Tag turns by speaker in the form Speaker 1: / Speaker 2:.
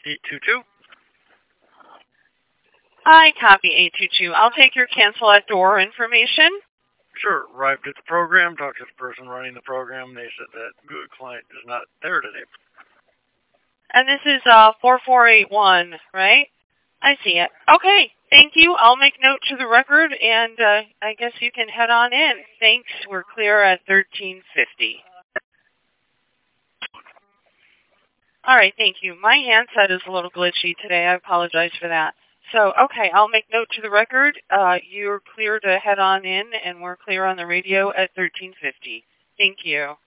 Speaker 1: 822.
Speaker 2: I copy 822. I'll take your cancel at door information.
Speaker 1: Sure. Arrived at the program, talked to the person running the program. They said that good client is not there today.
Speaker 2: And this is 4481, right? I see it. Okay, thank you. I'll make note to the record, and I guess you can head on in. Thanks. We're clear at 1350. All right, thank you. My handset is a little glitchy today. I apologize for that. So, okay, I'll make note to the record. You're clear to head on in, and we're clear on the radio at 1350. Thank you.